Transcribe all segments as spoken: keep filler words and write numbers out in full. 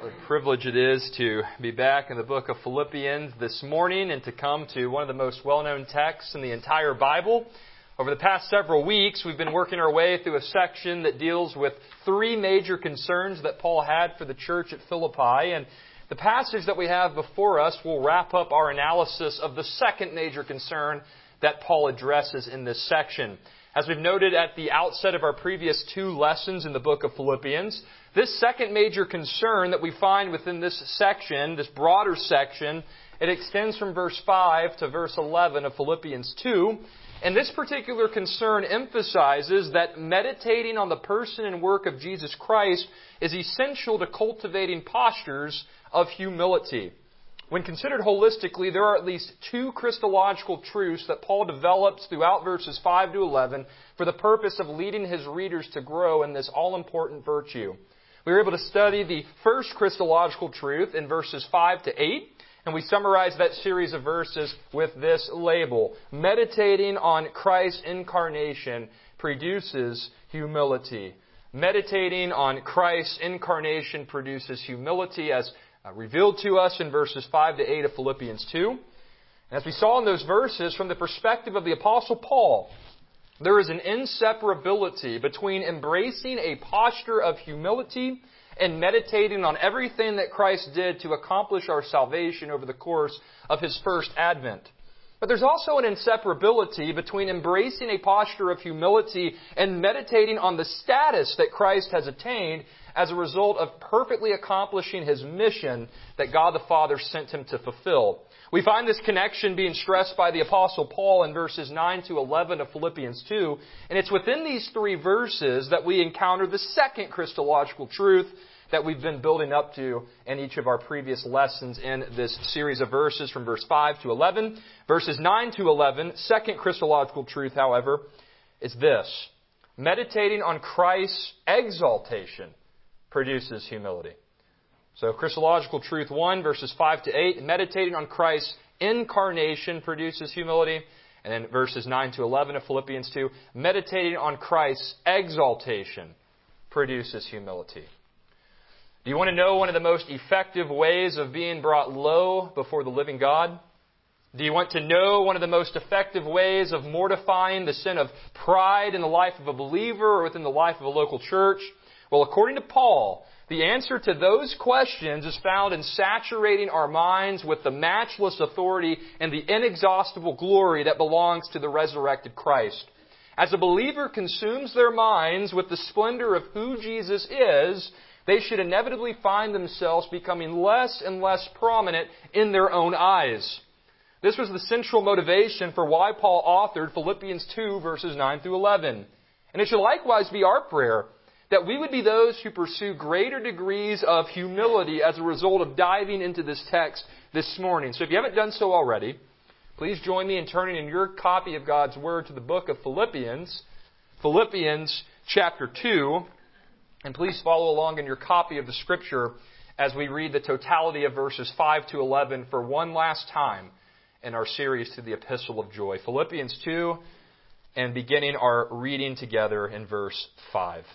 What a privilege it is to be back in the book of Philippians this morning and to come to one of the most well-known texts in the entire Bible. Over the past several weeks, we've been working our way through a section that deals with three major concerns that Paul had for the church at Philippi. And the passage that we have before us will wrap up our analysis of the second major concern that Paul addresses in this section. As we've noted at the outset of our previous two lessons in the book of Philippians, this second major concern that we find within this section, this broader section, it extends from verse five to verse eleven of Philippians two. And this particular concern emphasizes that meditating on the person and work of Jesus Christ is essential to cultivating postures of humility. When considered holistically, there are at least two Christological truths that Paul develops throughout verses five to eleven for the purpose of leading his readers to grow in this all-important virtue. We were able to study the first Christological truth in verses five to eight, and we summarized that series of verses with this label: meditating on Christ's incarnation produces humility. Meditating on Christ's incarnation produces humility, as Uh, revealed to us in verses five to eight of Philippians two. And as we saw in those verses, from the perspective of the Apostle Paul, there is an inseparability between embracing a posture of humility and meditating on everything that Christ did to accomplish our salvation over the course of His first advent. But there's also an inseparability between embracing a posture of humility and meditating on the status that Christ has attained as a result of perfectly accomplishing His mission that God the Father sent Him to fulfill. We find this connection being stressed by the Apostle Paul in verses nine to eleven of Philippians two, and it's within these three verses that we encounter the second Christological truth that we've been building up to in each of our previous lessons in this series of verses from verse five to eleven. Verses nine to eleven, second Christological truth, however, is this: meditating on Christ's exaltation produces humility. So Christological truth one, verses five to eight, meditating on Christ's incarnation produces humility. And then verses nine to eleven of Philippians two, meditating on Christ's exaltation produces humility. Do you want to know one of the most effective ways of being brought low before the living God? Do you want to know one of the most effective ways of mortifying the sin of pride in the life of a believer or within the life of a local church? Well, according to Paul, the answer to those questions is found in saturating our minds with the matchless authority and the inexhaustible glory that belongs to the resurrected Christ. As a believer consumes their minds with the splendor of who Jesus is, they should inevitably find themselves becoming less and less prominent in their own eyes. This was the central motivation for why Paul authored Philippians two, verses nine through eleven. And it should likewise be our prayer that we would be those who pursue greater degrees of humility as a result of diving into this text this morning. So if you haven't done so already, please join me in turning in your copy of God's Word to the book of Philippians, Philippians chapter two. And please follow along in your copy of the Scripture as we read the totality of verses five to eleven for one last time in our series to the Epistle of Joy. Philippians two, and beginning our reading together in verse five.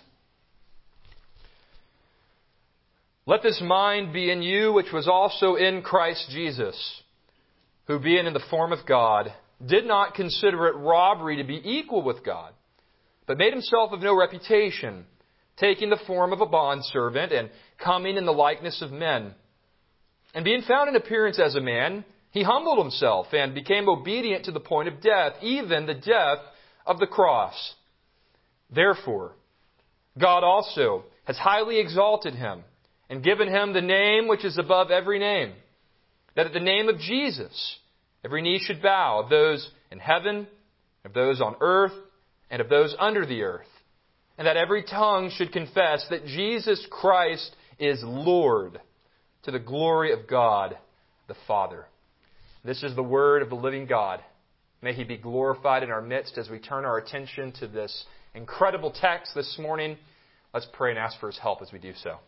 Let this mind be in you, which was also in Christ Jesus, who being in the form of God, did not consider it robbery to be equal with God, but made Himself of no reputation, taking the form of a bondservant and coming in the likeness of men. And being found in appearance as a man, He humbled Himself and became obedient to the point of death, even the death of the cross. Therefore, God also has highly exalted Him and given Him the name which is above every name, that at the name of Jesus every knee should bow, of those in heaven, of those on earth, and of those under the earth, and that every tongue should confess that Jesus Christ is Lord, to the glory of God the Father. This is the word of the living God. May He be glorified in our midst as we turn our attention to this incredible text this morning. Let's pray and ask for His help as we do so.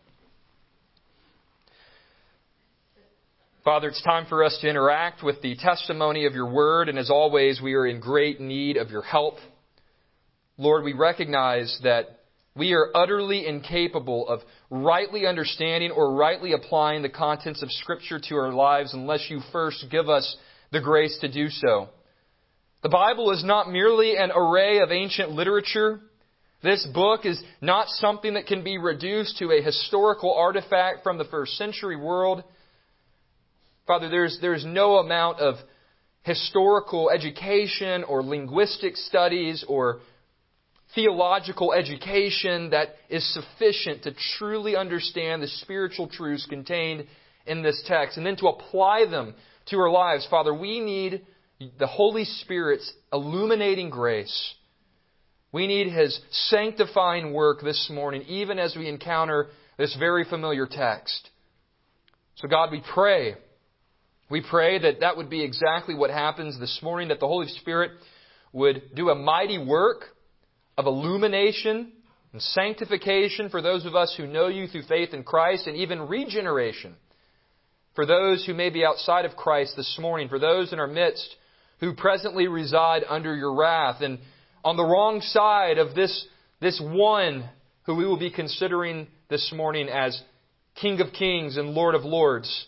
Father, it's time for us to interact with the testimony of Your Word, and as always, we are in great need of Your help. Lord, we recognize that We are utterly incapable of rightly understanding or rightly applying the contents of Scripture to our lives unless you first give us the grace to do so. The Bible is not merely an array of ancient literature. This book is not something that can be reduced to a historical artifact from the first century world. Father, there's, there's no amount of historical education or linguistic studies or theological education that is sufficient to truly understand the spiritual truths contained in this text and then to apply them to our lives. Father, we need the Holy Spirit's illuminating grace. We need His sanctifying work this morning, even as we encounter this very familiar text. So God, we pray. We pray that that would be exactly what happens this morning, that the Holy Spirit would do a mighty work of illumination and sanctification for those of us who know You through faith in Christ, and even regeneration for those who may be outside of Christ this morning, for those in our midst who presently reside under Your wrath and on the wrong side of this, this one who we will be considering this morning as King of Kings and Lord of Lords.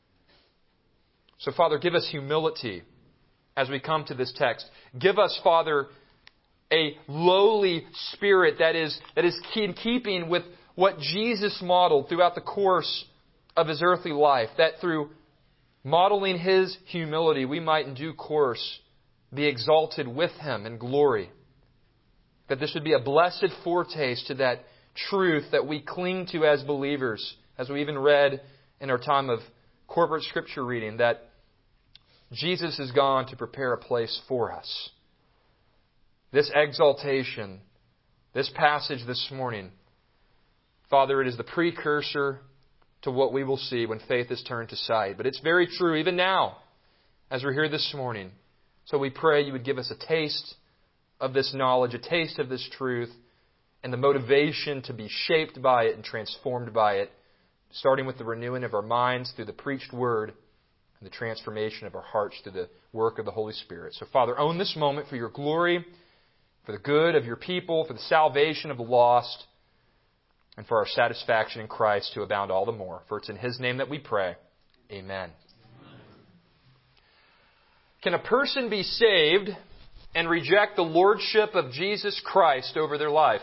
So, Father, give us humility as we come to this text. Give us, Father, a lowly spirit that is, that is in keeping with what Jesus modeled throughout the course of His earthly life. That through modeling His humility, we might in due course be exalted with Him in glory. That this would be a blessed foretaste to that truth that we cling to as believers, as we even read in our time of corporate Scripture reading, that Jesus has gone to prepare a place for us. This exaltation, this passage this morning, Father, it is the precursor to what we will see when faith is turned to sight. But it's very true even now, as we're here this morning. So we pray You would give us a taste of this knowledge, a taste of this truth, and the motivation to be shaped by it and transformed by it, starting with the renewing of our minds through the preached Word and the transformation of our hearts through the work of the Holy Spirit. So, Father, own this moment for Your glory, for the good of Your people, for the salvation of the lost, and for our satisfaction in Christ to abound all the more. For it's in His name that we pray. Amen. Can a person be saved and reject the lordship of Jesus Christ over their life?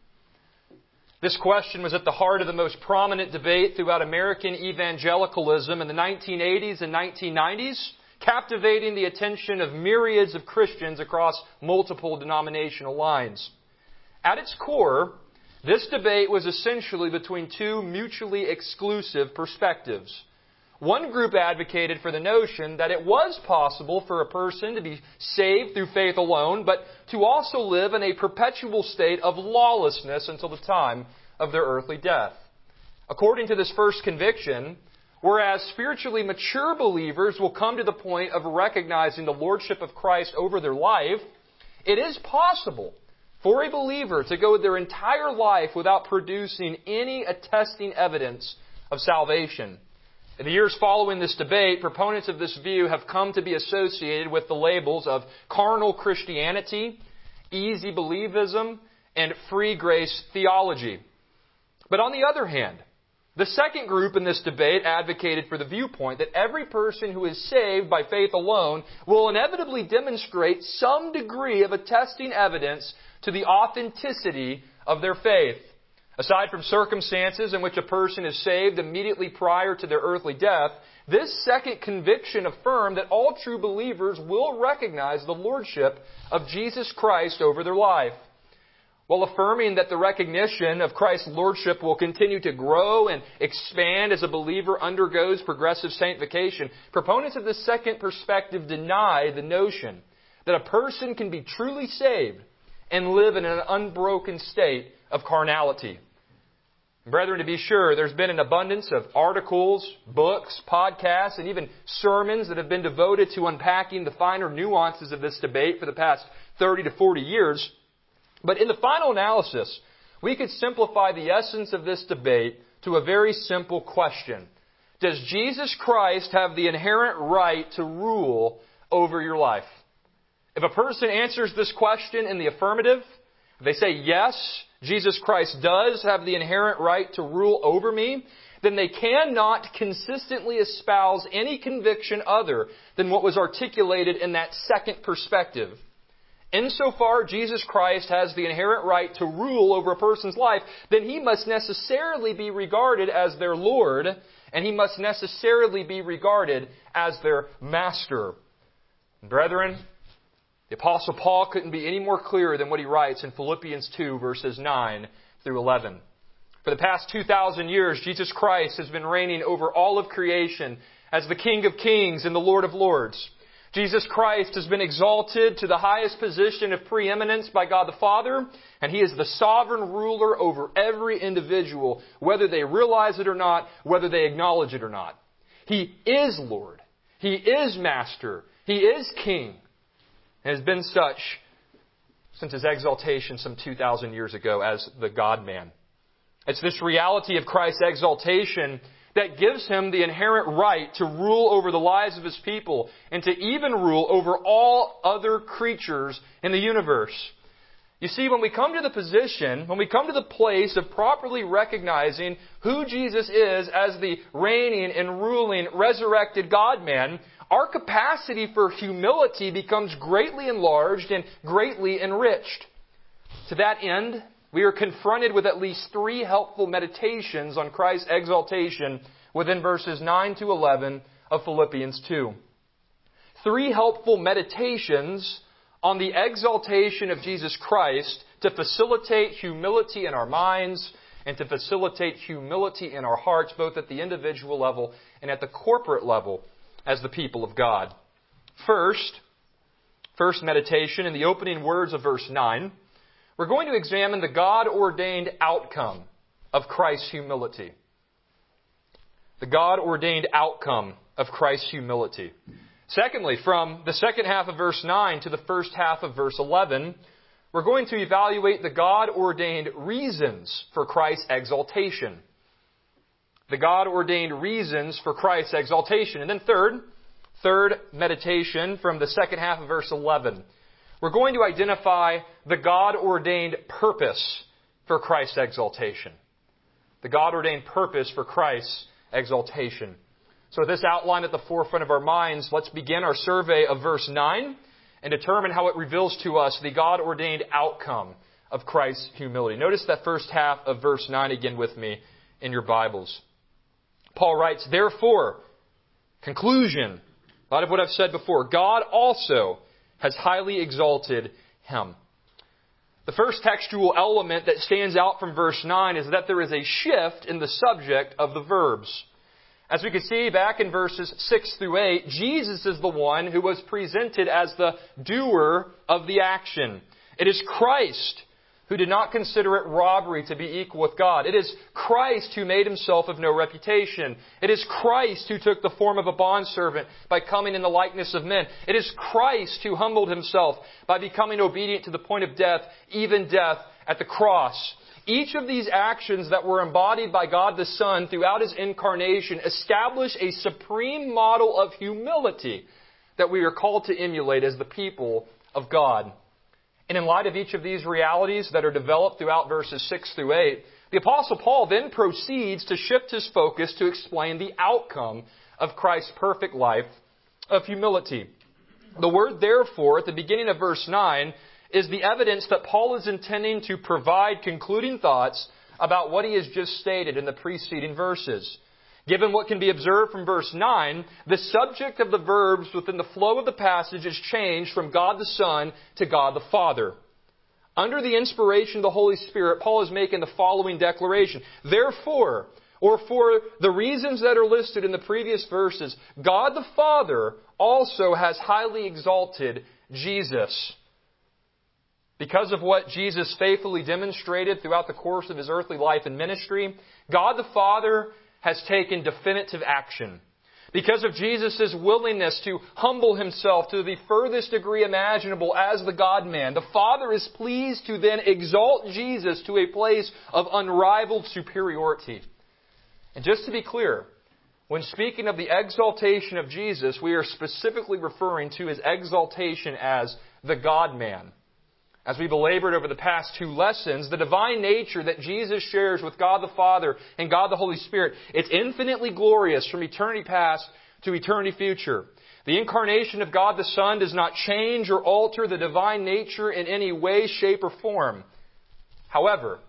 This question was at the heart of the most prominent debate throughout American evangelicalism in the nineteen eighties and nineteen nineties, captivating the attention of myriads of Christians across multiple denominational lines. At its core, this debate was essentially between two mutually exclusive perspectives. One group advocated for the notion that it was possible for a person to be saved through faith alone, but to also live in a perpetual state of lawlessness until the time of their earthly death. According to this first conviction, whereas spiritually mature believers will come to the point of recognizing the lordship of Christ over their life, it is possible for a believer to go their entire life without producing any attesting evidence of salvation. In the years following this debate, proponents of this view have come to be associated with the labels of carnal Christianity, easy believism, and free grace theology. But on the other hand, the second group in this debate advocated for the viewpoint that every person who is saved by faith alone will inevitably demonstrate some degree of attesting evidence to the authenticity of their faith. Aside from circumstances in which a person is saved immediately prior to their earthly death, this second conviction affirmed that all true believers will recognize the lordship of Jesus Christ over their life. While affirming that the recognition of Christ's lordship will continue to grow and expand as a believer undergoes progressive sanctification, proponents of this second perspective deny the notion that a person can be truly saved and live in an unbroken state of carnality. Brethren, to be sure, there's been an abundance of articles, books, podcasts, and even sermons that have been devoted to unpacking the finer nuances of this debate for the past thirty to forty years. But in the final analysis, we could simplify the essence of this debate to a very simple question. Does Jesus Christ have the inherent right to rule over your life? If a person answers this question in the affirmative, If they say, yes, Jesus Christ does have the inherent right to rule over me, then they cannot consistently espouse any conviction other than what was articulated in that second perspective. Insofar Jesus Christ has the inherent right to rule over a person's life, then He must necessarily be regarded as their Lord, and He must necessarily be regarded as their Master. Brethren, the Apostle Paul couldn't be any more clear than what he writes in Philippians two, verses nine through eleven. For the past two thousand years, Jesus Christ has been reigning over all of creation as the King of Kings and the Lord of Lords. Jesus Christ has been exalted to the highest position of preeminence by God the Father, and He is the sovereign ruler over every individual, whether they realize it or not, whether they acknowledge it or not. He is Lord. He is Master. He is King. And has been such since His exaltation some two thousand years ago as the God-man. It's this reality of Christ's exaltation that gives Him the inherent right to rule over the lives of His people and to even rule over all other creatures in the universe. You see, when we come to the position, when we come to the place of properly recognizing who Jesus is as the reigning and ruling, resurrected God-man, our capacity for humility becomes greatly enlarged and greatly enriched. To that end, we are confronted with at least three helpful meditations on Christ's exaltation within verses nine to eleven of Philippians two. Three helpful meditations on the exaltation of Jesus Christ to facilitate humility in our minds and to facilitate humility in our hearts, both at the individual level and at the corporate level as the people of God. First, first meditation in the opening words of verse nine. We're going to examine the God-ordained outcome of Christ's humility. The God-ordained outcome of Christ's humility. Secondly, from the second half of verse nine to the first half of verse eleven, we're going to evaluate the God-ordained reasons for Christ's exaltation. The God-ordained reasons for Christ's exaltation. And then third, third meditation from the second half of verse eleven. We're going to identify the God-ordained purpose for Christ's exaltation. The God-ordained purpose for Christ's exaltation. So with this outline at the forefront of our minds, let's begin our survey of verse nine and determine how it reveals to us the God-ordained outcome of Christ's humility. Notice that first half of verse nine again with me in your Bibles. Paul writes, therefore, conclusion, a lot of what I've said before, God also has highly exalted Him. The first textual element that stands out from verse nine is that there is a shift in the subject of the verbs. As we can see back in verses six through eight, Jesus is the one who was presented as the doer of the action. It is Christ who did not consider it robbery to be equal with God. It is Christ who made Himself of no reputation. It is Christ who took the form of a bondservant by coming in the likeness of men. It is Christ who humbled Himself by becoming obedient to the point of death, even death at the cross. Each of these actions that were embodied by God the Son throughout His incarnation establish a supreme model of humility that we are called to emulate as the people of God. And in light of each of these realities that are developed throughout verses six through eight, the Apostle Paul then proceeds to shift his focus to explain the outcome of Christ's perfect life of humility. The word therefore at the beginning of verse nine is the evidence that Paul is intending to provide concluding thoughts about what he has just stated in the preceding verses. Given what can be observed from verse nine, the subject of the verbs within the flow of the passage is changed from God the Son to God the Father. Under the inspiration of the Holy Spirit, Paul is making the following declaration. Therefore, or for the reasons that are listed in the previous verses, God the Father also has highly exalted Jesus. Because of what Jesus faithfully demonstrated throughout the course of His earthly life and ministry, God the Father has taken definitive action. Because of Jesus' willingness to humble Himself to the furthest degree imaginable as the God-man, the Father is pleased to then exalt Jesus to a place of unrivaled superiority. And just to be clear, when speaking of the exaltation of Jesus, we are specifically referring to His exaltation as the God-man. As we belabored over the past two lessons, the divine nature that Jesus shares with God the Father and God the Holy Spirit, it's infinitely glorious from eternity past to eternity future. The incarnation of God the Son does not change or alter the divine nature in any way, shape, or form. However,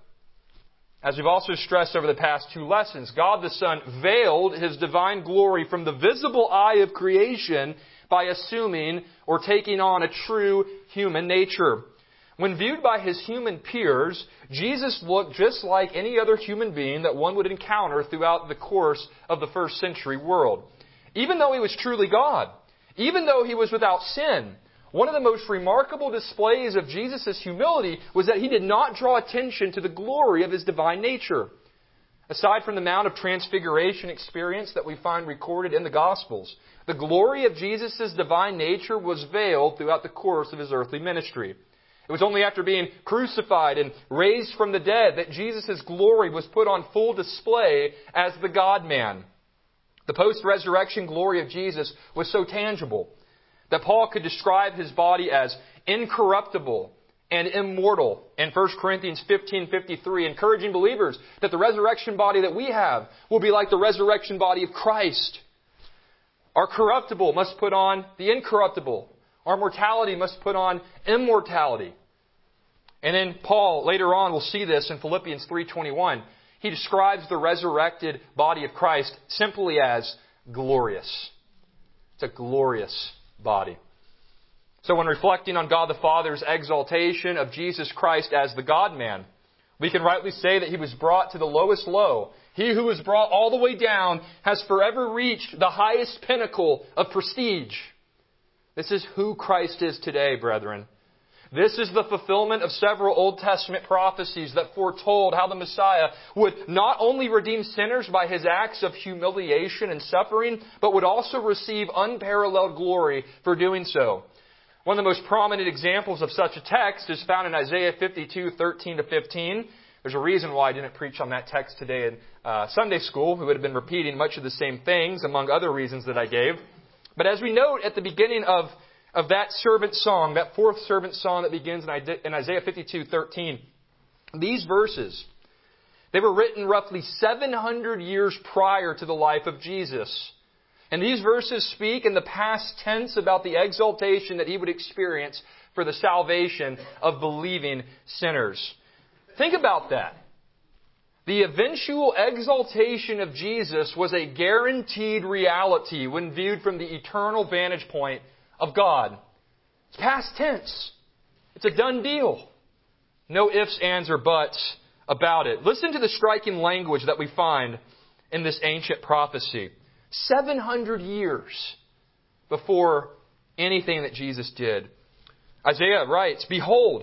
as we've also stressed over the past two lessons, God the Son veiled His divine glory from the visible eye of creation by assuming or taking on a true human nature. When viewed by His human peers, Jesus looked just like any other human being that one would encounter throughout the course of the first century world. Even though He was truly God, even though He was without sin, one of the most remarkable displays of Jesus' humility was that He did not draw attention to the glory of His divine nature. Aside from the Mount of Transfiguration experience that we find recorded in the Gospels, the glory of Jesus' divine nature was veiled throughout the course of His earthly ministry. It was only after being crucified and raised from the dead that Jesus' glory was put on full display as the God-man. The post-resurrection glory of Jesus was so tangible that Paul could describe His body as incorruptible and immortal in First Corinthians fifteen fifty-three, encouraging believers that the resurrection body that we have will be like the resurrection body of Christ. Our corruptible must put on the incorruptible. Our mortality must put on immortality. And then Paul, later on, will see this in Philippians three twenty-one. He describes the resurrected body of Christ simply as glorious. It's a glorious body. So when reflecting on God the Father's exaltation of Jesus Christ as the God-man, we can rightly say that He was brought to the lowest low. He who was brought all the way down has forever reached the highest pinnacle of prestige. This is who Christ is today, brethren. This is the fulfillment of several Old Testament prophecies that foretold how the Messiah would not only redeem sinners by His acts of humiliation and suffering, but would also receive unparalleled glory for doing so. One of the most prominent examples of such a text is found in Isaiah fifty-two, thirteen to fifteen. There's a reason why I didn't preach on that text today in uh, Sunday school. We would have been repeating much of the same things, among other reasons that I gave. But as we note at the beginning of of that servant song, that fourth servant song that begins in Isaiah fifty-two, thirteen. These verses, they were written roughly seven hundred years prior to the life of Jesus. And these verses speak in the past tense about the exaltation that He would experience for the salvation of believing sinners. Think about that. The eventual exaltation of Jesus was a guaranteed reality when viewed from the eternal vantage point of God. It's past tense. It's a done deal. No ifs, ands, or buts about it. Listen to the striking language that we find in this ancient prophecy. seven hundred years before anything that Jesus did. Isaiah writes, "Behold,"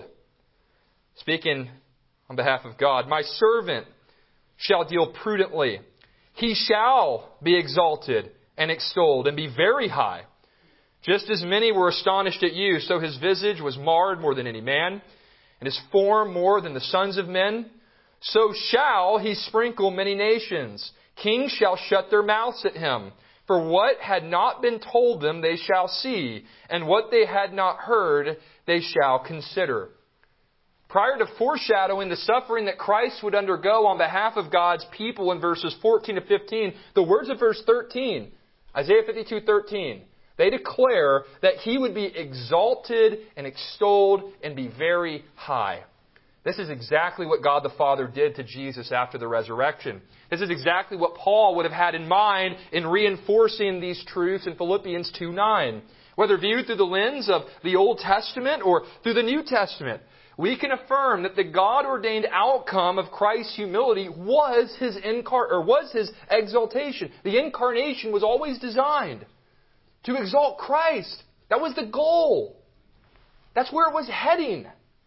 speaking on behalf of God, "my servant shall deal prudently. He shall be exalted and extolled and be very high. Just as many were astonished at you, so His visage was marred more than any man, and His form more than the sons of men. So shall He sprinkle many nations. Kings shall shut their mouths at Him. For what had not been told them they shall see, and what they had not heard they shall consider." Prior to foreshadowing the suffering that Christ would undergo on behalf of God's people in verses fourteen to fifteen, the words of verse thirteen, Isaiah fifty-two, thirteen, they declare that He would be exalted and extolled and be very high. This is exactly what God the Father did to Jesus after the resurrection. This is exactly what Paul would have had in mind in reinforcing these truths in Philippians two nine. Whether viewed through the lens of the Old Testament or through the New Testament, we can affirm that the God-ordained outcome of Christ's humility was His incar- or was His exaltation. The incarnation was always designed to exalt Christ. That was the goal. That's where it was heading.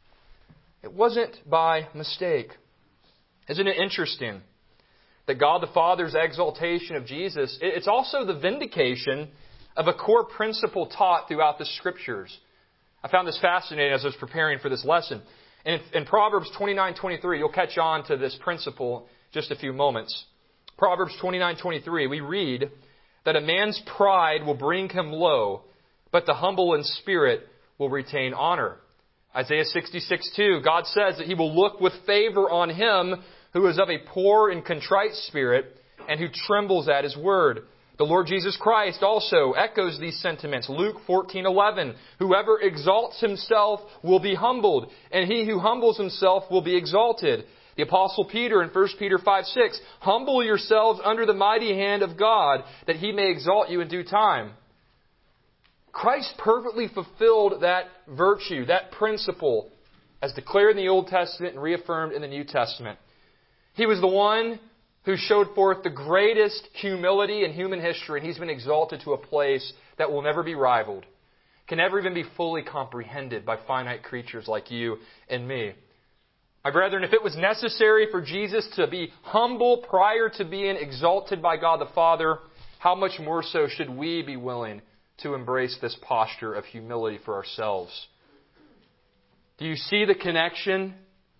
It wasn't by mistake. Isn't it interesting that God the Father's exaltation of Jesus, it's also the vindication of a core principle taught throughout the Scriptures. I found this fascinating as I was preparing for this lesson. And in Proverbs twenty-nine twenty-three, you'll catch on to this principle in just a few moments. Proverbs twenty-nine twenty-three, we read that a man's pride will bring him low, but the humble in spirit will retain honor. Isaiah sixty-six two, God says that He will look with favor on him who is of a poor and contrite spirit and who trembles at His word. The Lord Jesus Christ also echoes these sentiments. Luke fourteen eleven, whoever exalts himself will be humbled, and he who humbles himself will be exalted. The Apostle Peter in First Peter five six, humble yourselves under the mighty hand of God, that He may exalt you in due time. Christ perfectly fulfilled that virtue, that principle, as declared in the Old Testament and reaffirmed in the New Testament. He was the one who showed forth the greatest humility in human history, and He's been exalted to a place that will never be rivaled, can never even be fully comprehended by finite creatures like you and me. My brethren, if it was necessary for Jesus to be humble prior to being exalted by God the Father, how much more so should we be willing to embrace this posture of humility for ourselves? Do you see the connection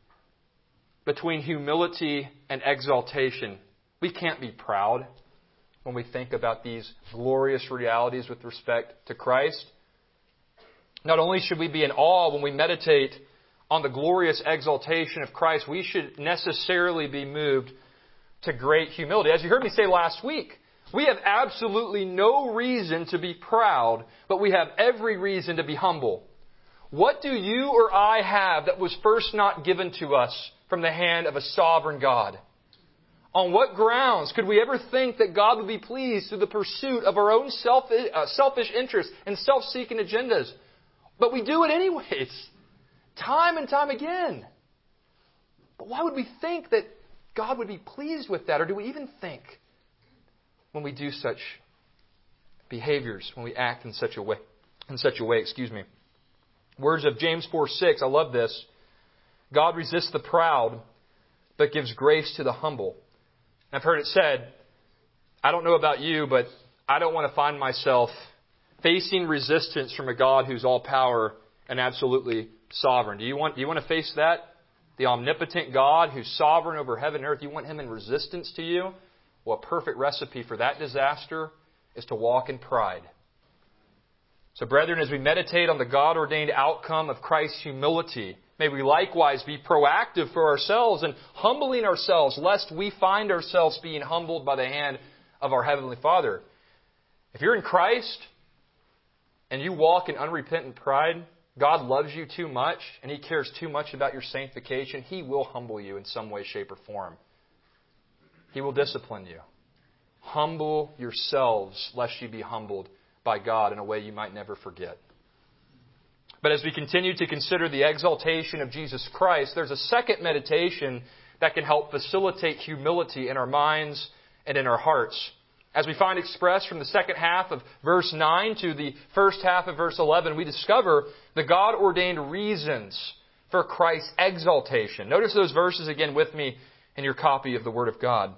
between humility and exaltation? We can't be proud when we think about these glorious realities with respect to Christ. Not only should we be in awe when we meditate on the glorious exaltation of Christ, we should necessarily be moved to great humility. As you heard me say last week, we have absolutely no reason to be proud, but we have every reason to be humble. What do you or I have that was first not given to us from the hand of a sovereign God? On what grounds could we ever think that God would be pleased through the pursuit of our own selfish, uh, selfish interests and self-seeking agendas? But we do it anyways, time and time again. But why would we think that God would be pleased with that? Or do we even think when we do such behaviors, when we act in such a way, in such a way, excuse me. Words of James four six, I love this. God resists the proud, but gives grace to the humble. I've heard it said, I don't know about you, but I don't want to find myself facing resistance from a God who's all power and absolutely sovereign. Do you want, do you want to face that? The omnipotent God who's sovereign over heaven and earth, you want Him in resistance to you? Well, a perfect recipe for that disaster is to walk in pride. So, brethren, as we meditate on the God-ordained outcome of Christ's humility, may we likewise be proactive for ourselves and humbling ourselves, lest we find ourselves being humbled by the hand of our Heavenly Father. If you're in Christ and you walk in unrepentant pride, God loves you too much and He cares too much about your sanctification. He will humble you in some way, shape, or form. He will discipline you. Humble yourselves, lest you be humbled by God in a way you might never forget. But as we continue to consider the exaltation of Jesus Christ, there's a second meditation that can help facilitate humility in our minds and in our hearts. As we find expressed from the second half of verse nine to the first half of verse eleven, we discover the God-ordained reasons for Christ's exaltation. Notice those verses again with me in your copy of the Word of God.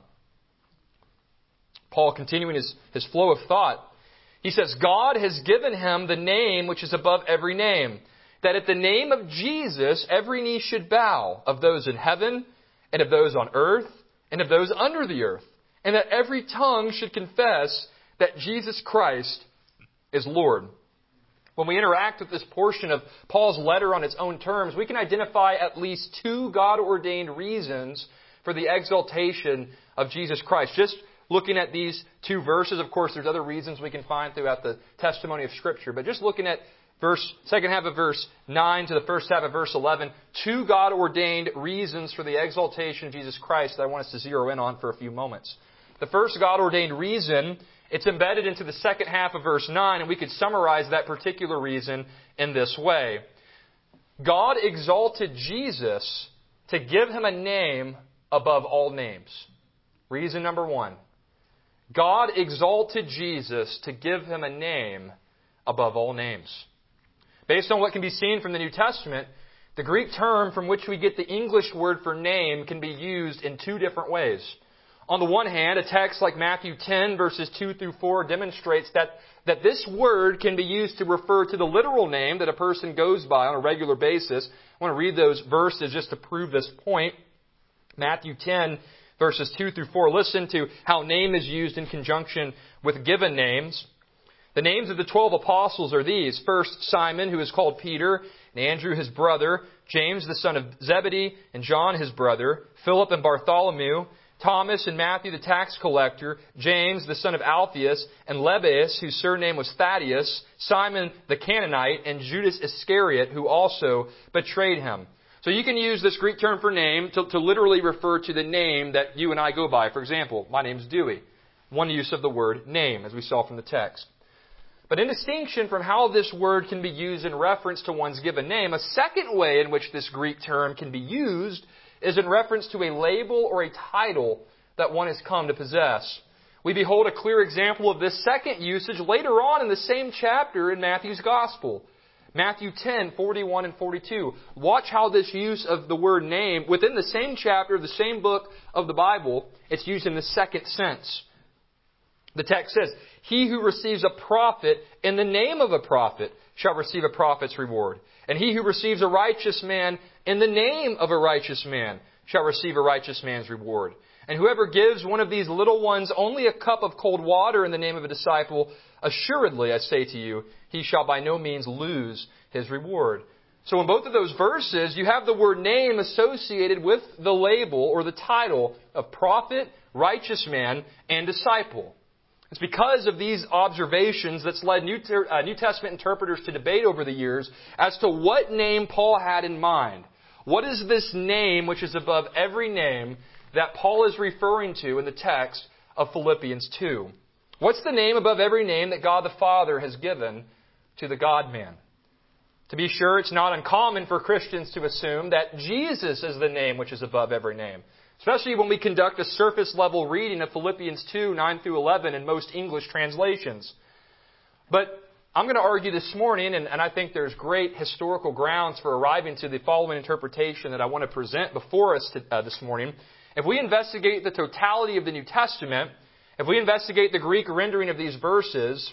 Paul, continuing his, his flow of thought, he says, God has given Him the name which is above every name, that at the name of Jesus every knee should bow, of those in heaven, and of those on earth, and of those under the earth, and that every tongue should confess that Jesus Christ is Lord. When we interact with this portion of Paul's letter on its own terms, we can identify at least two God-ordained reasons for the exaltation of Jesus Christ. Just looking at these two verses, of course, there's other reasons we can find throughout the testimony of Scripture, but just looking at verse, second half of verse nine to the first half of verse eleven, two God-ordained reasons for the exaltation of Jesus Christ that I want us to zero in on for a few moments. The first God-ordained reason, it's embedded into the second half of verse nine, and we could summarize that particular reason in this way. God exalted Jesus to give Him a name above all names. Reason number one. God exalted Jesus to give Him a name above all names. Based on what can be seen from the New Testament, the Greek term from which we get the English word for name can be used in two different ways. On the one hand, a text like Matthew ten, verses two through four demonstrates that, that this word can be used to refer to the literal name that a person goes by on a regular basis. I want to read those verses just to prove this point. Matthew ten, verses two through four. Listen to how name is used in conjunction with given names. The names of the twelve apostles are these. First, Simon, who is called Peter, and Andrew, his brother, James, the son of Zebedee, and John, his brother, Philip and Bartholomew, Thomas and Matthew, the tax collector, James, the son of Alphaeus, and Lebbaeus, whose surname was Thaddeus, Simon the Canaanite, and Judas Iscariot, who also betrayed him. So you can use this Greek term for name to, to literally refer to the name that you and I go by. For example, my name's Dewey. One use of the word name, as we saw from the text. But in distinction from how this word can be used in reference to one's given name, a second way in which this Greek term can be used is in reference to a label or a title that one has come to possess. We behold a clear example of this second usage later on in the same chapter in Matthew's Gospel. Matthew ten, forty-one and forty-two. Watch how this use of the word name, within the same chapter, the same book of the Bible, it's used in the second sense. The text says, "He who receives a prophet in the name of a prophet shall receive a prophet's reward. And he who receives a righteous man in the name of a righteous man shall receive a righteous man's reward. And whoever gives one of these little ones only a cup of cold water in the name of a disciple, assuredly, I say to you, he shall by no means lose his reward." So in both of those verses, you have the word name associated with the label or the title of prophet, righteous man, and disciple. It's because of these observations that's led New, uh, New Testament interpreters to debate over the years as to what name Paul had in mind. What is this name which is above every name that Paul is referring to in the text of Philippians two? What's the name above every name that God the Father has given to the God-man? To be sure, it's not uncommon for Christians to assume that Jesus is the name which is above every name. Especially when we conduct a surface-level reading of Philippians two, nine through eleven in most English translations. But I'm going to argue this morning, and, and I think there's great historical grounds for arriving to the following interpretation that I want to present before us to, uh, this morning. If we investigate the totality of the New Testament, if we investigate the Greek rendering of these verses,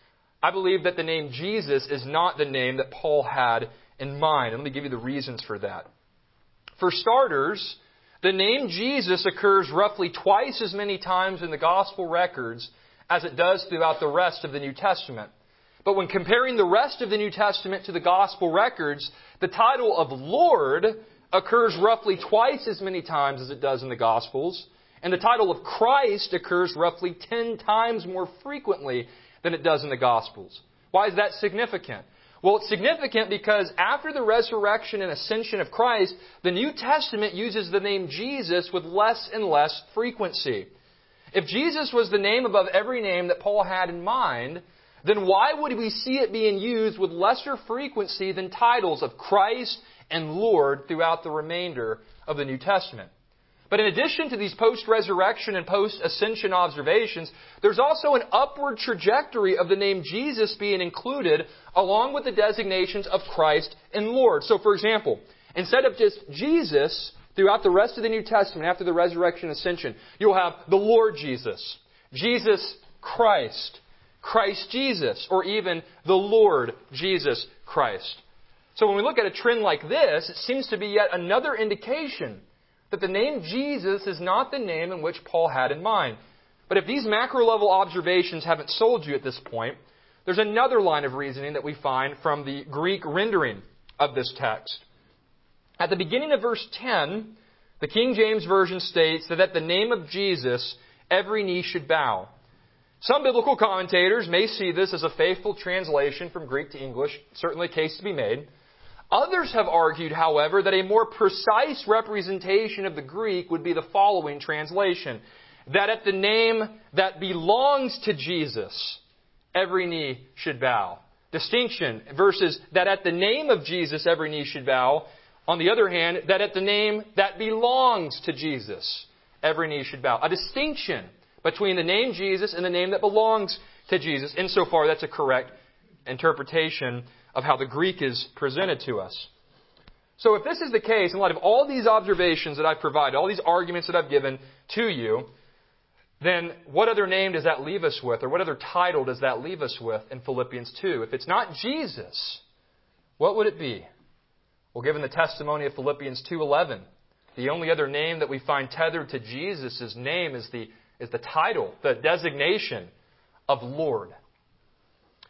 I believe that the name Jesus is not the name that Paul had in mind. And let me give you the reasons for that. For starters, the name Jesus occurs roughly twice as many times in the Gospel records as it does throughout the rest of the New Testament. But when comparing the rest of the New Testament to the Gospel records, the title of Lord occurs roughly twice as many times as it does in the Gospels, and the title of Christ occurs roughly ten times more frequently than it does in the Gospels. Why is that significant? Well, it's significant because after the resurrection and ascension of Christ, the New Testament uses the name Jesus with less and less frequency. If Jesus was the name above every name that Paul had in mind, then why would we see it being used with lesser frequency than titles of Christ and Lord throughout the remainder of the New Testament? But in addition to these post-resurrection and post-ascension observations, there's also an upward trajectory of the name Jesus being included along with the designations of Christ and Lord. So, for example, instead of just Jesus, throughout the rest of the New Testament after the resurrection and ascension, you'll have the Lord Jesus, Jesus Christ, Christ Jesus, or even the Lord Jesus Christ. So when we look at a trend like this, it seems to be yet another indication that the name Jesus is not the name in which Paul had in mind. But if these macro-level observations haven't sold you at this point, there's another line of reasoning that we find from the Greek rendering of this text. At the beginning of verse ten, the King James Version states that at the name of Jesus, every knee should bow. Some biblical commentators may see this as a faithful translation from Greek to English, certainly a case to be made. Others have argued, however, that a more precise representation of the Greek would be the following translation: that at the name that belongs to Jesus, every knee should bow. Distinction versus that at the name of Jesus, every knee should bow. On the other hand, that at the name that belongs to Jesus, every knee should bow. A distinction between the name Jesus and the name that belongs to Jesus. Insofar, that's a correct interpretation of how the Greek is presented to us. So if this is the case, in light of all these observations that I've provided, all these arguments that I've given to you, then what other name does that leave us with, or what other title does that leave us with in Philippians two? If it's not Jesus, what would it be? Well, given the testimony of Philippians two eleven, the only other name that we find tethered to Jesus' name is the, is the title, the designation of Lord.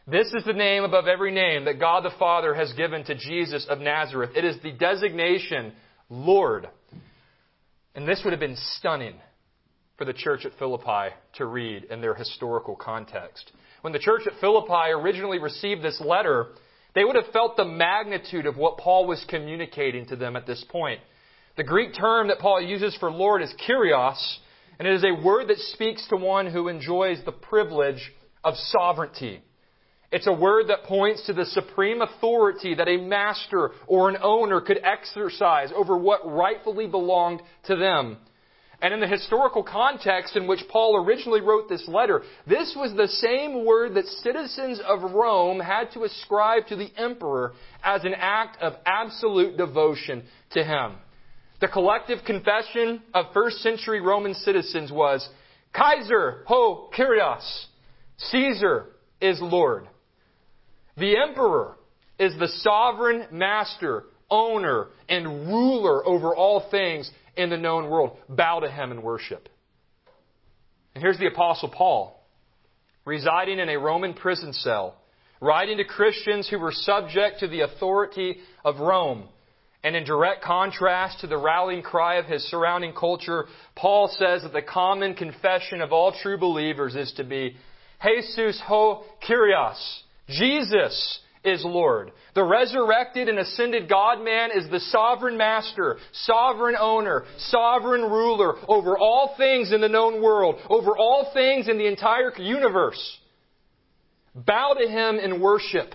This is the name above every name that God the Father has given to Jesus of Nazareth. It is the designation Lord. And this would have been stunning for the church at Philippi to read in their historical context. When the church at Philippi originally received this letter, they would have felt the magnitude of what Paul was communicating to them at this point. The Greek term that Paul uses for Lord is Kyrios, and it is a word that speaks to one who enjoys the privilege of sovereignty. It's a word that points to the supreme authority that a master or an owner could exercise over what rightfully belonged to them. And in the historical context in which Paul originally wrote this letter, this was the same word that citizens of Rome had to ascribe to the emperor as an act of absolute devotion to him. The collective confession of first century Roman citizens was, Kaiser ho Kyrios, Caesar is Lord. The emperor is the sovereign master, owner, and ruler over all things in the known world. Bow to him and worship. And here's the Apostle Paul, residing in a Roman prison cell, writing to Christians who were subject to the authority of Rome. And in direct contrast to the rallying cry of his surrounding culture, Paul says that the common confession of all true believers is to be, Jesus ho Kyrios, Jesus is Lord. The resurrected and ascended God-man is the sovereign master, sovereign owner, sovereign ruler over all things in the known world, over all things in the entire universe. Bow to Him in worship.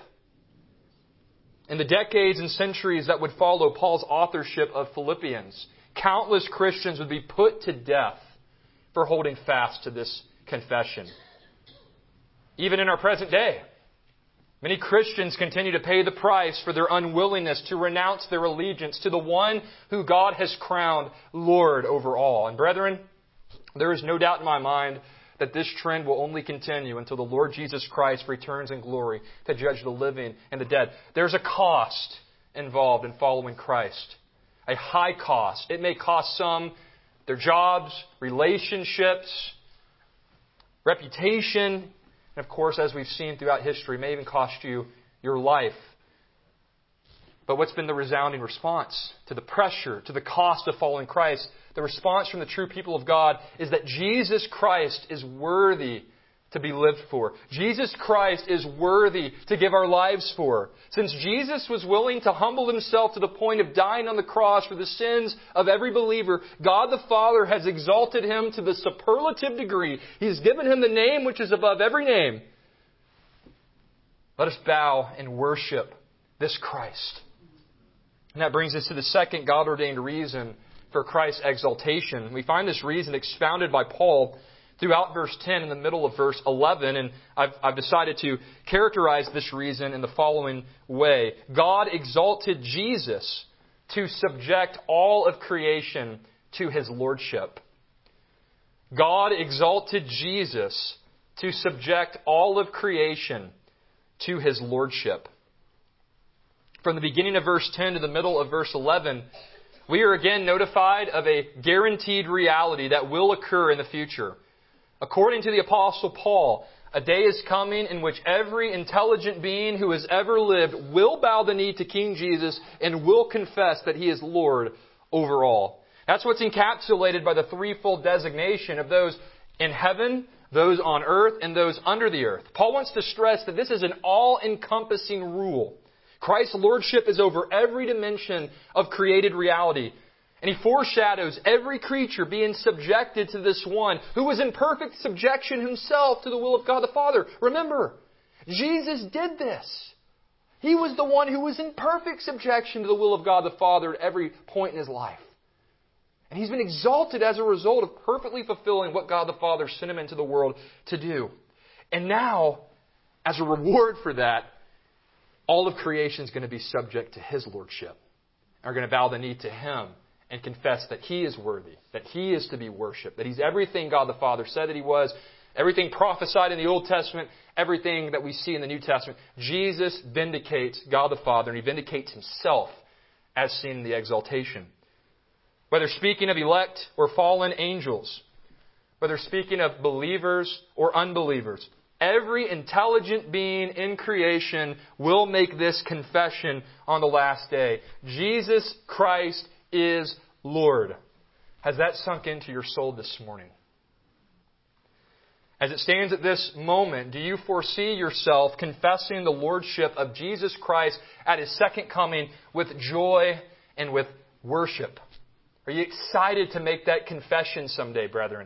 In the decades and centuries that would follow Paul's authorship of Philippians, countless Christians would be put to death for holding fast to this confession. Even in our present day, many Christians continue to pay the price for their unwillingness to renounce their allegiance to the one who God has crowned Lord over all. And brethren, there is no doubt in my mind that this trend will only continue until the Lord Jesus Christ returns in glory to judge the living and the dead. There's a cost involved in following Christ. A high cost. It may cost some their jobs, relationships, reputation, and of course, as we've seen throughout history, it may even cost you your life. But what's been the resounding response to the pressure, to the cost of following Christ? The response from the true people of God is that Jesus Christ is worthy to be lived for. Jesus Christ is worthy to give our lives for. Since Jesus was willing to humble Himself to the point of dying on the cross for the sins of every believer, God the Father has exalted Him to the superlative degree. He has given Him the name which is above every name. Let us bow and worship this Christ. And that brings us to the second God-ordained reason for Christ's exaltation. We find this reason expounded by Paul throughout verse ten in the middle of verse eleven, and I've, I've decided to characterize this reason in the following way. God exalted Jesus to subject all of creation to His lordship. God exalted Jesus to subject all of creation to His lordship. From the beginning of verse ten to the middle of verse eleven, we are again notified of a guaranteed reality that will occur in the future. According to the Apostle Paul, a day is coming in which every intelligent being who has ever lived will bow the knee to King Jesus and will confess that He is Lord over all. That's what's encapsulated by the threefold designation of those in heaven, those on earth, and those under the earth. Paul wants to stress that this is an all-encompassing rule. Christ's lordship is over every dimension of created reality. And He foreshadows every creature being subjected to this one who was in perfect subjection Himself to the will of God the Father. Remember, Jesus did this. He was the one who was in perfect subjection to the will of God the Father at every point in His life. And He's been exalted as a result of perfectly fulfilling what God the Father sent Him into the world to do. And now, as a reward for that, all of creation is going to be subject to His lordship. Are going to bow the knee to Him and confess that He is worthy, that He is to be worshipped, that He's everything God the Father said that He was, everything prophesied in the Old Testament, everything that we see in the New Testament. Jesus vindicates God the Father, and He vindicates Himself as seen in the exaltation. Whether speaking of elect or fallen angels, whether speaking of believers or unbelievers, Every intelligent being in creation will make this confession on the last day. Jesus Christ is Lord. Has that sunk into your soul this morning? As it stands at this moment, do you foresee yourself confessing the Lordship of Jesus Christ at His second coming with joy and with worship? Are you excited to make that confession someday, brethren?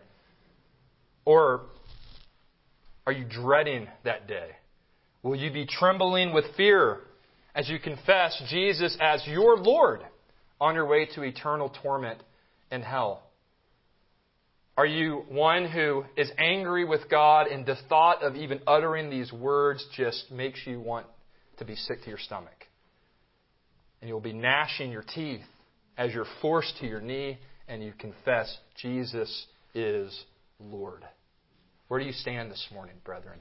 Or are you dreading that day? Will you be trembling with fear as you confess Jesus as your Lord on your way to eternal torment in hell? Are you one who is angry with God and the thought of even uttering these words just makes you want to be sick to your stomach? And you'll be gnashing your teeth as you're forced to your knee and you confess Jesus is Lord. Where do you stand this morning, brethren?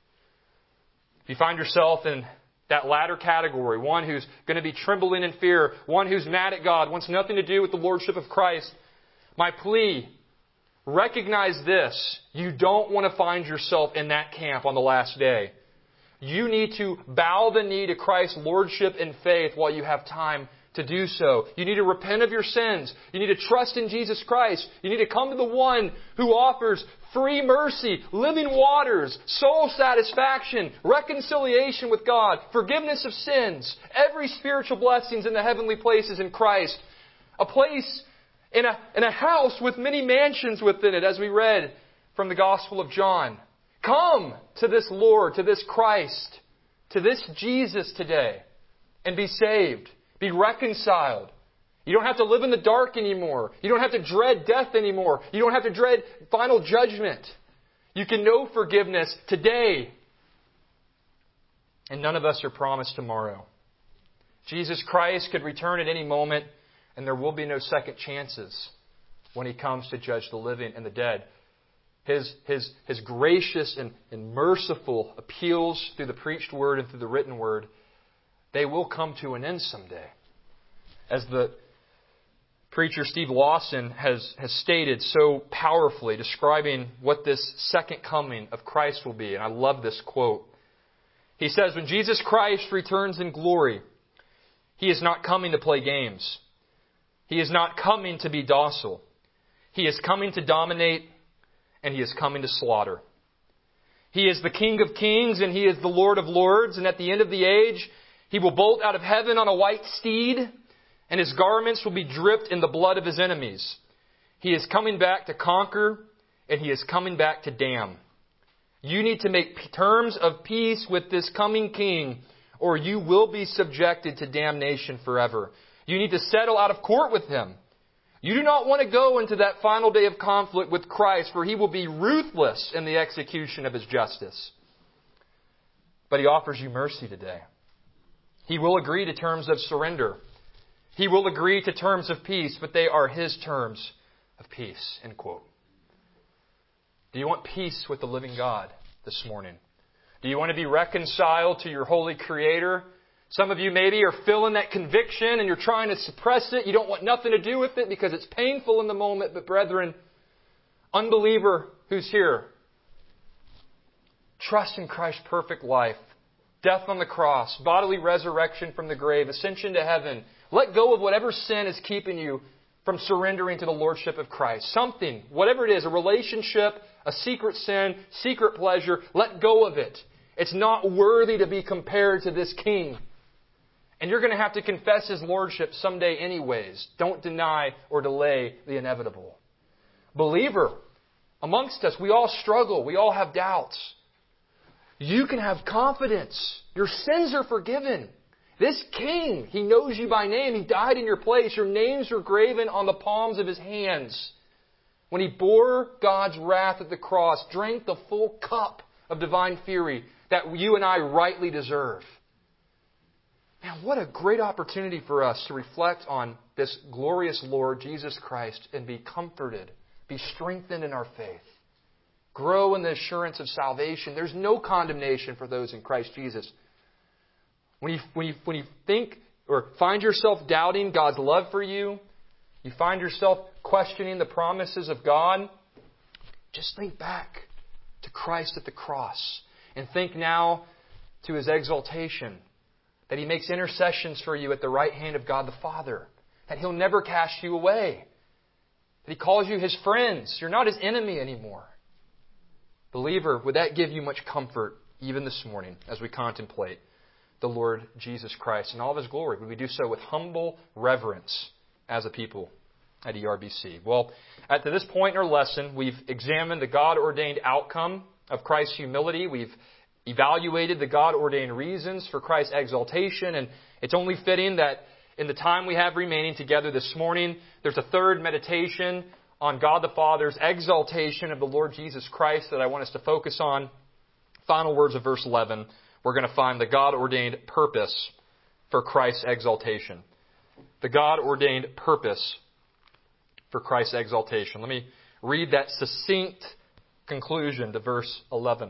If you find yourself in that latter category, one who's going to be trembling in fear, one who's mad at God, wants nothing to do with the Lordship of Christ, my plea, recognize this. You don't want to find yourself in that camp on the last day. You need to bow the knee to Christ's Lordship in faith while you have time to do so. You need to repent of your sins. You need to trust in Jesus Christ. You need to come to the one who offers free mercy, living waters, soul satisfaction, reconciliation with God, forgiveness of sins, every spiritual blessings in the heavenly places in Christ. A place in a, in a house with many mansions within it, as we read from the Gospel of John. Come to this Lord, to this Christ, to this Jesus today, and be saved. Be reconciled. You don't have to live in the dark anymore. You don't have to dread death anymore. You don't have to dread final judgment. You can know forgiveness today. And none of us are promised tomorrow. Jesus Christ could return at any moment, and there will be no second chances when He comes to judge the living and the dead. His, his, his gracious and, and merciful appeals through the preached word and through the written word, they will come to an end someday. As the preacher Steve Lawson has, has stated so powerfully, describing what this second coming of Christ will be. And I love this quote. He says, when Jesus Christ returns in glory, He is not coming to play games. He is not coming to be docile. He is coming to dominate, and He is coming to slaughter. He is the King of kings, and He is the Lord of lords. And at the end of the age, He will bolt out of heaven on a white steed, and His garments will be dripped in the blood of His enemies. He is coming back to conquer, and He is coming back to damn. You need to make terms of peace with this coming King, or you will be subjected to damnation forever. You need to settle out of court with Him. You do not want to go into that final day of conflict with Christ, for He will be ruthless in the execution of His justice. But He offers you mercy today. He will agree to terms of surrender. He will agree to terms of peace, but they are His terms of peace. End quote. Do you want peace with the living God this morning? Do you want to be reconciled to your holy Creator? Some of you maybe are feeling that conviction and you're trying to suppress it. You don't want nothing to do with it because it's painful in the moment. But brethren, unbeliever who's here, trust in Christ's perfect life. Death on the cross, bodily resurrection from the grave, ascension to heaven. Let go of whatever sin is keeping you from surrendering to the Lordship of Christ. Something, whatever it is, a relationship, a secret sin, secret pleasure, let go of it. It's not worthy to be compared to this King. And you're going to have to confess His Lordship someday anyways. Don't deny or delay the inevitable. Believer, amongst us, we all struggle. We all have doubts. You can have confidence. Your sins are forgiven. This King, He knows you by name. He died in your place. Your names are graven on the palms of His hands. When He bore God's wrath at the cross, drank the full cup of divine fury that you and I rightly deserve. Man, what a great opportunity for us to reflect on this glorious Lord, Jesus Christ, and be comforted, be strengthened in our faith. Grow in the assurance of salvation. There's no condemnation for those in Christ Jesus. When you, when you, when you think or find yourself doubting God's love for you, you find yourself questioning the promises of God, just think back to Christ at the cross. And think now to His exaltation, that He makes intercessions for you at the right hand of God the Father, that He'll never cast you away, that He calls you His friends. You're not His enemy anymore. Believer, would that give you much comfort even this morning as we contemplate the Lord Jesus Christ in all of His glory? Would we do so with humble reverence as a people at E R B C? Well, at this point in our lesson, we've examined the God-ordained outcome of Christ's humility. We've evaluated the God-ordained reasons for Christ's exaltation, and it's only fitting that in the time we have remaining together this morning, there's a third meditation on God the Father's exaltation of the Lord Jesus Christ that I want us to focus on. Final words of verse eleven. We're going to find the God-ordained purpose for Christ's exaltation. The God-ordained purpose for Christ's exaltation. Let me read that succinct conclusion to verse eleven.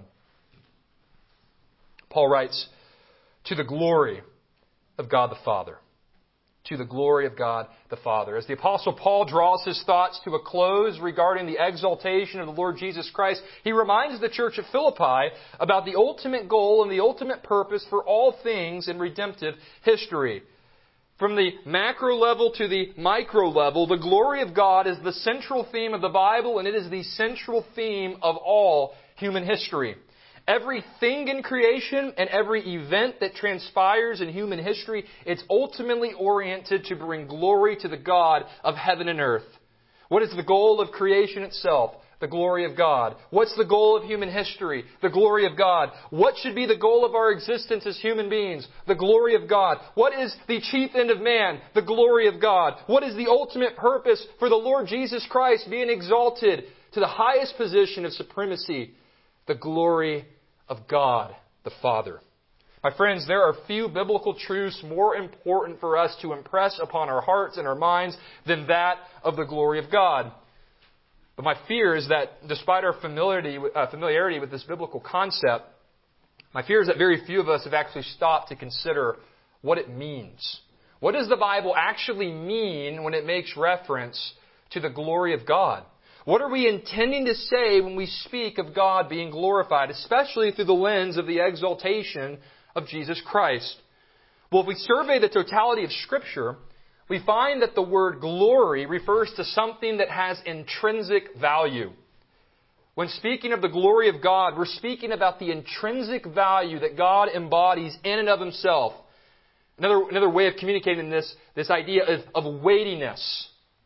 Paul writes, "To the glory of God the Father." To the glory of God the Father. As the Apostle Paul draws his thoughts to a close regarding the exaltation of the Lord Jesus Christ, he reminds the church of Philippi about the ultimate goal and the ultimate purpose for all things in redemptive history. From the macro level to the micro level, the glory of God is the central theme of the Bible, and it is the central theme of all human history. Everything in creation and every event that transpires in human history, it's ultimately oriented to bring glory to the God of heaven and earth. What is the goal of creation itself? The glory of God. What's the goal of human history? The glory of God. What should be the goal of our existence as human beings? The glory of God. What is the chief end of man? The glory of God. What is the ultimate purpose for the Lord Jesus Christ being exalted to the highest position of supremacy? The glory of God the Father. My friends, there are few biblical truths more important for us to impress upon our hearts and our minds than that of the glory of God. But my fear is that despite our familiarity, uh, familiarity with this biblical concept, my fear is that very few of us have actually stopped to consider what it means. What does the Bible actually mean when it makes reference to the glory of God? What are we intending to say when we speak of God being glorified, especially through the lens of the exaltation of Jesus Christ? Well, if we survey the totality of Scripture, we find that the word glory refers to something that has intrinsic value. When speaking of the glory of God, we're speaking about the intrinsic value that God embodies in and of Himself. Another, another way of communicating this, this idea of, of weightiness.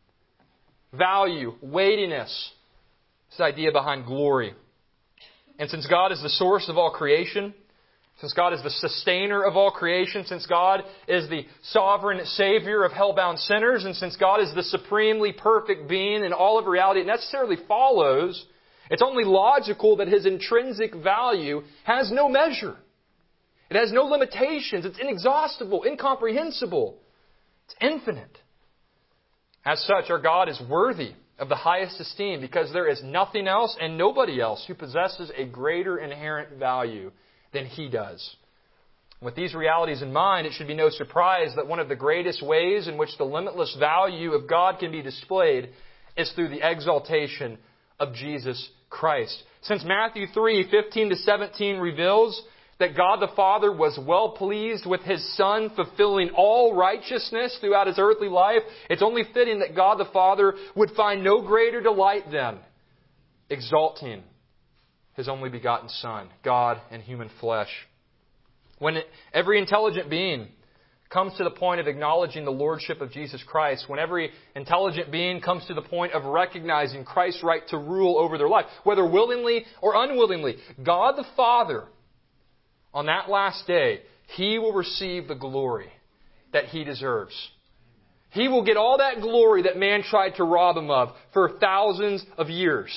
Value, weightiness. This idea behind glory. And since God is the source of all creation, since God is the sustainer of all creation, since God is the sovereign Savior of hell-bound sinners, and since God is the supremely perfect being in all of reality, it necessarily follows, it's only logical that His intrinsic value has no measure. It has no limitations. It's inexhaustible, incomprehensible. It's infinite. As such, our God is worthy of the highest esteem because there is nothing else and nobody else who possesses a greater inherent value than He does. With these realities in mind, it should be no surprise that one of the greatest ways in which the limitless value of God can be displayed is through the exaltation of Jesus Christ. Since Matthew three, fifteen to seventeen reveals that God the Father was well pleased with His Son fulfilling all righteousness throughout His earthly life, it's only fitting that God the Father would find no greater delight than exalting His only begotten Son, God in human flesh. When every intelligent being comes to the point of acknowledging the Lordship of Jesus Christ, when every intelligent being comes to the point of recognizing Christ's right to rule over their life, whether willingly or unwillingly, God the Father, on that last day, He will receive the glory that He deserves. He will get all that glory that man tried to rob Him of for thousands of years.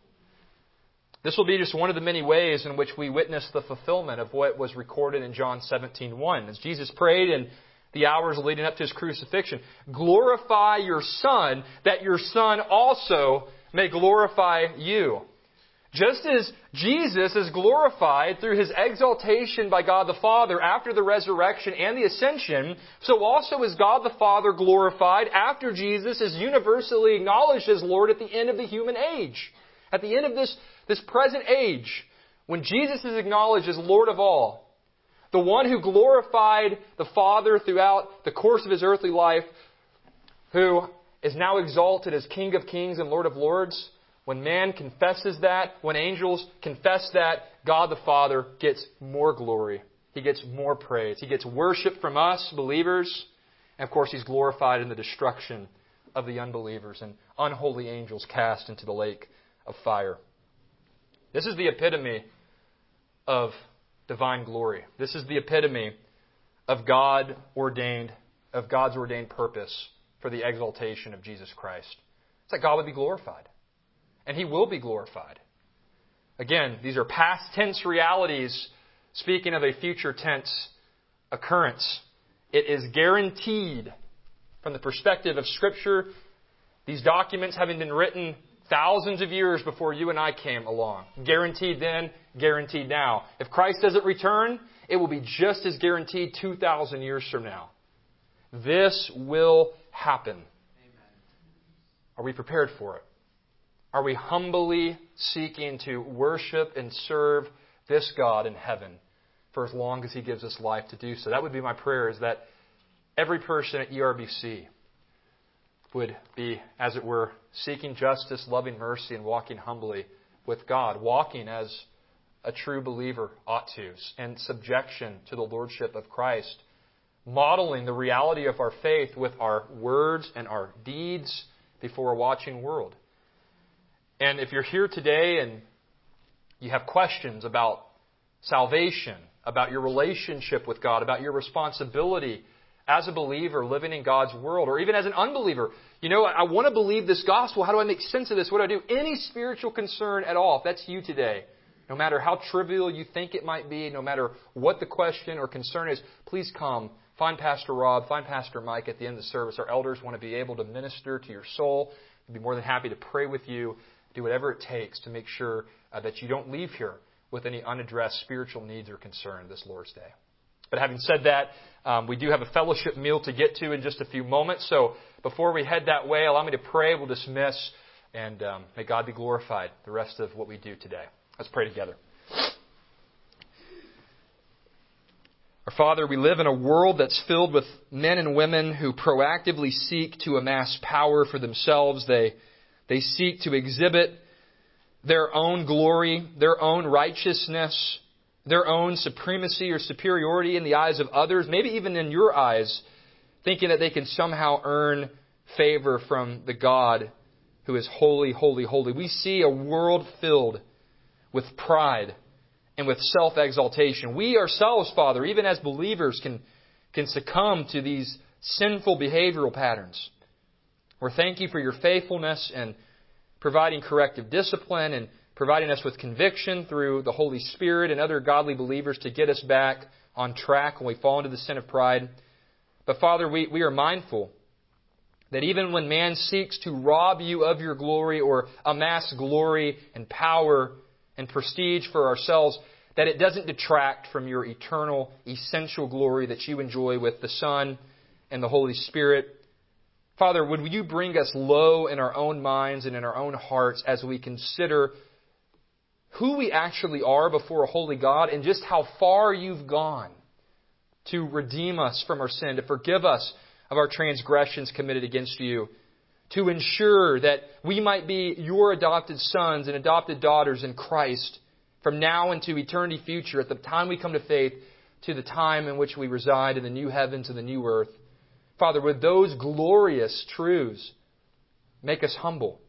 This will be just one of the many ways in which we witness the fulfillment of what was recorded in John seventeen one. As Jesus prayed in the hours leading up to His crucifixion, "Glorify your Son, that your Son also may glorify you." Just as Jesus is glorified through His exaltation by God the Father after the resurrection and the ascension, so also is God the Father glorified after Jesus is universally acknowledged as Lord at the end of the human age. At the end of this, this present age, when Jesus is acknowledged as Lord of all, the one who glorified the Father throughout the course of His earthly life, who is now exalted as King of Kings and Lord of Lords, when man confesses that, when angels confess that, God the Father gets more glory. He gets more praise. He gets worship from us, believers. And of course, He's glorified in the destruction of the unbelievers and unholy angels cast into the lake of fire. This is the epitome of divine glory. This is the epitome of God ordained, of God's ordained purpose for the exaltation of Jesus Christ. It's that God would be glorified. And He will be glorified. Again, these are past tense realities speaking of a future tense occurrence. It is guaranteed from the perspective of Scripture, these documents having been written thousands of years before you and I came along. Guaranteed then, guaranteed now. If Christ doesn't return, it will be just as guaranteed two thousand years from now. This will happen. Amen. Are we prepared for it? Are we humbly seeking to worship and serve this God in heaven for as long as He gives us life to do so? That would be my prayer, is that every person at E R B C would be, as it were, seeking justice, loving mercy, and walking humbly with God, walking as a true believer ought to, in subjection to the Lordship of Christ, modeling the reality of our faith with our words and our deeds before a watching world. And if you're here today and you have questions about salvation, about your relationship with God, about your responsibility as a believer living in God's world, or even as an unbeliever, you know, I want to believe this gospel. How do I make sense of this? What do I do? Any spiritual concern at all, if that's you today, no matter how trivial you think it might be, no matter what the question or concern is, please come. Find Pastor Rob, find Pastor Mike at the end of the service. Our elders want to be able to minister to your soul. They'd be more than happy to pray with you, do whatever it takes to make sure uh, that you don't leave here with any unaddressed spiritual needs or concern this Lord's Day. But having said that, um, we do have a fellowship meal to get to in just a few moments. So before we head that way, allow me to pray. We'll dismiss, and um, may God be glorified the rest of what we do today. Let's pray together. Our Father, we live in a world that's filled with men and women who proactively seek to amass power for themselves. They, they seek to exhibit their own glory, their own righteousness, their own supremacy or superiority in the eyes of others, maybe even in your eyes, thinking that they can somehow earn favor from the God who is holy, holy, holy. We see a world filled with pride and with self-exaltation. We ourselves, Father, even as believers, can, can succumb to these sinful behavioral patterns. We thank You for Your faithfulness and providing corrective discipline and providing us with conviction through the Holy Spirit and other godly believers to get us back on track when we fall into the sin of pride. But Father, we, we are mindful that even when man seeks to rob You of Your glory or amass glory and power and prestige for ourselves, that it doesn't detract from Your eternal, essential glory that You enjoy with the Son and the Holy Spirit. Father, would You bring us low in our own minds and in our own hearts as we consider who we actually are before a holy God and just how far You've gone to redeem us from our sin, to forgive us of our transgressions committed against You, to ensure that we might be Your adopted sons and adopted daughters in Christ from now into eternity future, at the time we come to faith, to the time in which we reside in the new heavens and the new earth. Father, would those glorious truths make us humble?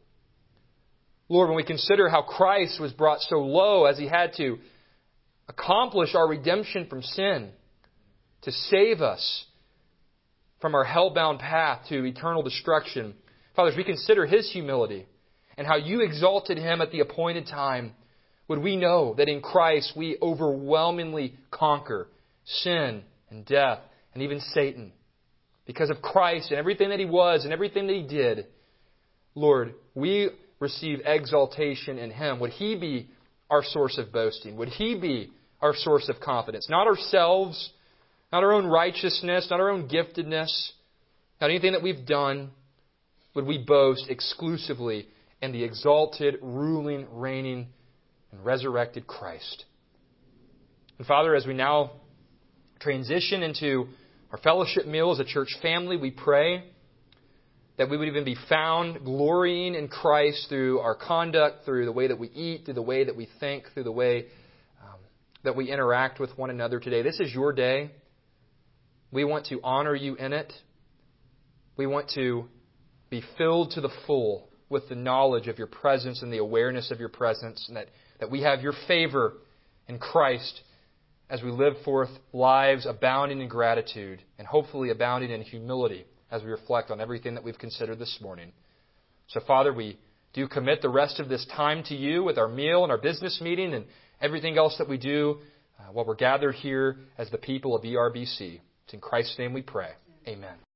Lord, when we consider how Christ was brought so low as He had to accomplish our redemption from sin, to save us from our hell-bound path to eternal destruction. Father, as we consider His humility and how You exalted Him at the appointed time, would we know that in Christ we overwhelmingly conquer sin and death and even Satan. Because of Christ and everything that He was and everything that He did, Lord, we receive exaltation in Him. Would He be our source of boasting? Would He be our source of confidence? Not ourselves, not our own righteousness, not our own giftedness, not anything that we've done. Would we boast exclusively in the exalted, ruling, reigning, and resurrected Christ? And Father, as we now transition into our fellowship meal as a church family, we pray that we would even be found glorying in Christ through our conduct, through the way that we eat, through the way that we think, through the way um, that we interact with one another today. This is your day. We want to honor you in it. We want to be filled to the full with the knowledge of your presence and the awareness of your presence, and that, that we have your favor in Christ as we live forth lives abounding in gratitude and hopefully abounding in humility as we reflect on everything that we've considered this morning. So, Father, we do commit the rest of this time to you with our meal and our business meeting and everything else that we do uh, while we're gathered here as the people of E R B C. It's in Christ's name we pray. Amen.